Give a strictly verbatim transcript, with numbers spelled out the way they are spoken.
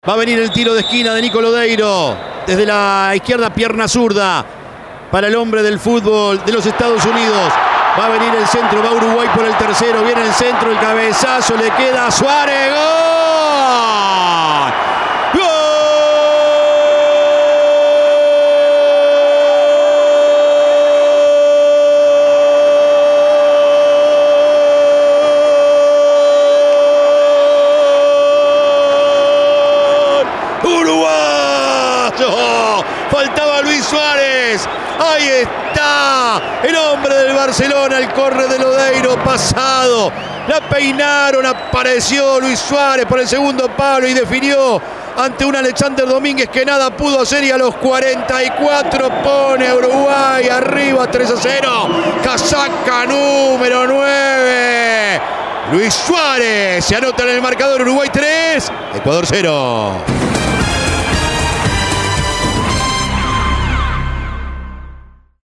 Va a venir el tiro de esquina de Nico Lodeiro. Desde la izquierda, pierna zurda. Para el hombre del fútbol de los Estados Unidos. Va a venir el centro, va Uruguay por el tercero. Viene el centro, el cabezazo, le queda a Suárez. ¡Gol! ¡Gol! ¡Uruguayo! Faltaba Luis Suárez. Ahí está el hombre del Barcelona, el córner de Lodeiro pasado. La peinaron, apareció Luis Suárez por el segundo palo y definió ante un Alexander Domínguez que nada pudo hacer, y a los cuarenta y cuatro pone a Uruguay arriba tres a cero. Casaca número nueve. Luis Suárez se anota en el marcador. Uruguay tres, Ecuador cero.